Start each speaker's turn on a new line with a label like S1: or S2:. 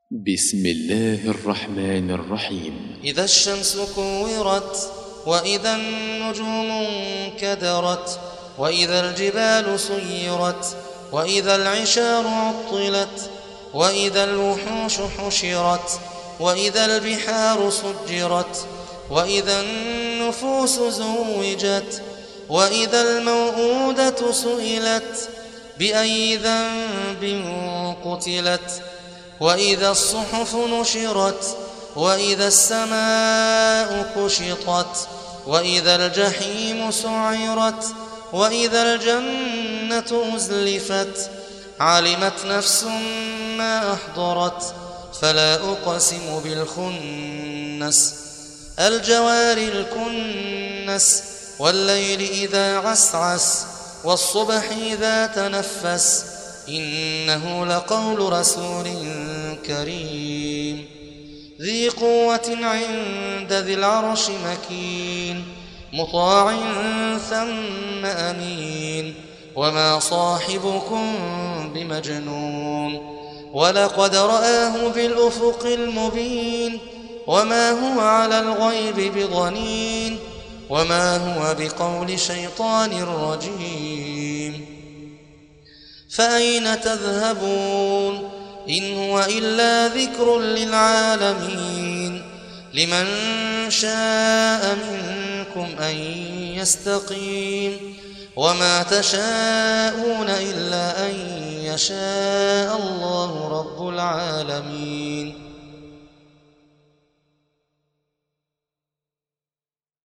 S1: بسم الله الرحمن الرحيم.
S2: إذا الشمس كورت، وإذا النجوم انكدرت، وإذا الجبال سيرت، وإذا العشار عطلت، وإذا الوحوش حشرت، وإذا البحار سجرت، وإذا النفوس زوجت، وإذا الموءودة سئلت بأي ذنب قتلت، وإذا الصحف نشرت، وإذا السماء كشطت، وإذا الجحيم سعرت، وإذا الجنة أزلفت. علمت نفس ما أحضرت. فلا أقسم بالخنس الجوار الكنس، والليل إذا عسعس، والصبح إذا تنفس. إنه لقول رسول كريم ذي قوة عند ذي العرش مكين، مطاع ثم أمين. وما صاحبكم بمجنون، ولقد رآه بالأفق المبين. وما هو على الغيب بضنين، وما هو بقول شيطان رجيم. فأين تذهبون؟ إن هو إلا ذكر للعالمين. لمن شاء منكم أن يستقيم، وما تشاءون إلا أن يشاء الله رب العالمين.